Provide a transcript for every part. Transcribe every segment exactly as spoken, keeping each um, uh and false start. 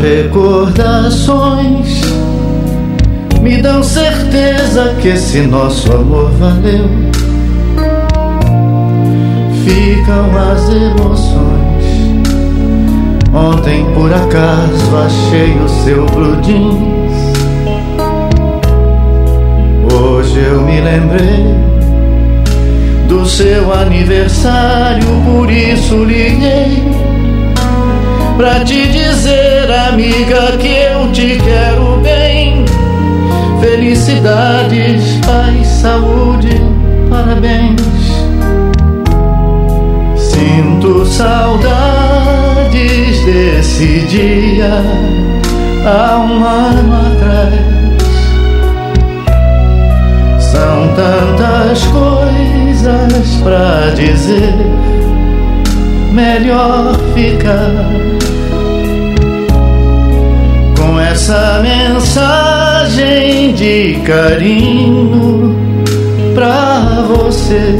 recordações me dão certeza que esse nosso amor valeu. Ficam as emoções. Ontem por acaso achei o seu blue jeans. Hoje eu me lembrei do seu aniversário, por isso liguei pra te dizer, amiga, que eu te quero bem. Felicidades, paz, saúde, parabéns. Sinto saudades desse dia há um ano atrás. São tantas coisas pra dizer, melhor ficar com essa mensagem de carinho pra você.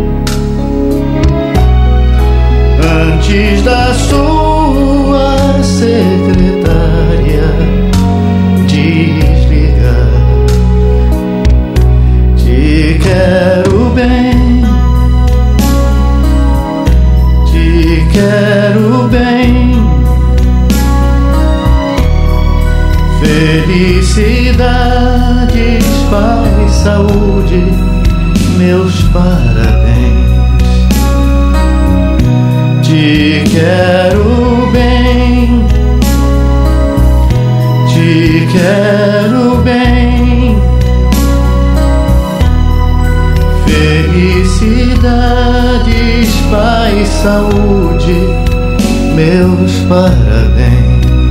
Antes da sua secretária desligar, te quero bem, te quero bem. Felicidades, paz, saúde, meus parabéns. Te quero bem, te quero bem. Felicidades, paz, saúde, meus parabéns.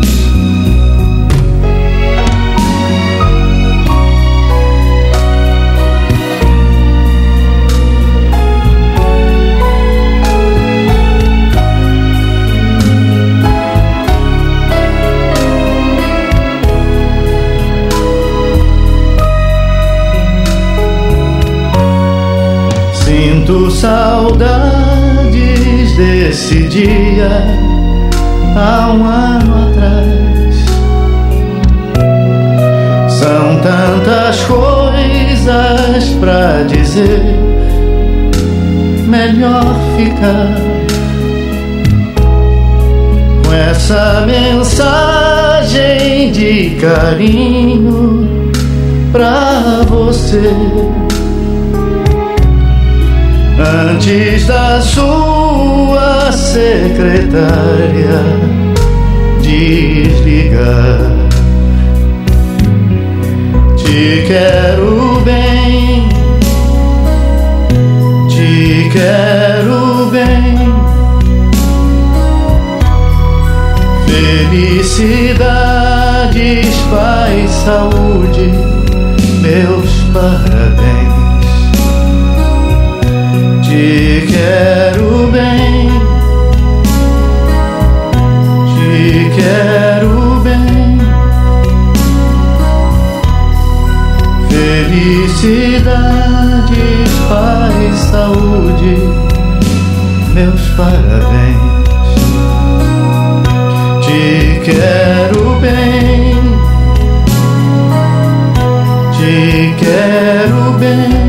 Sinto saudades desse dia há um ano atrás. São tantas coisas pra dizer, melhor ficar com essa mensagem de carinho pra você. Antes da sua secretária desligar, te quero bem, te quero bem. Felicidades, paz, saúde, meus parabéns. Te quero bem, te quero bem. Felicidades, paz, saúde, meus parabéns. Te quero bem, te quero bem.